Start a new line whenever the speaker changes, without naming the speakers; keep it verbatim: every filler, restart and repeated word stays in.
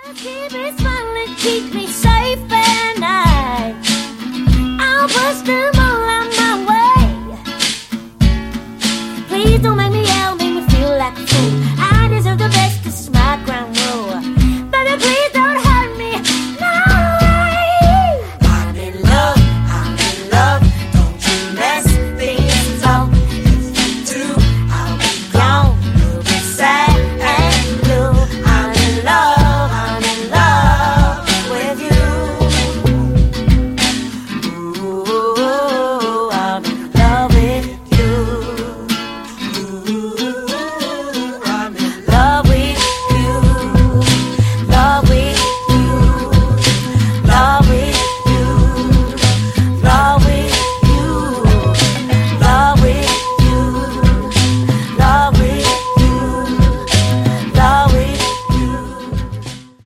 Keep me smiling, keep me safe at night. I'll bust them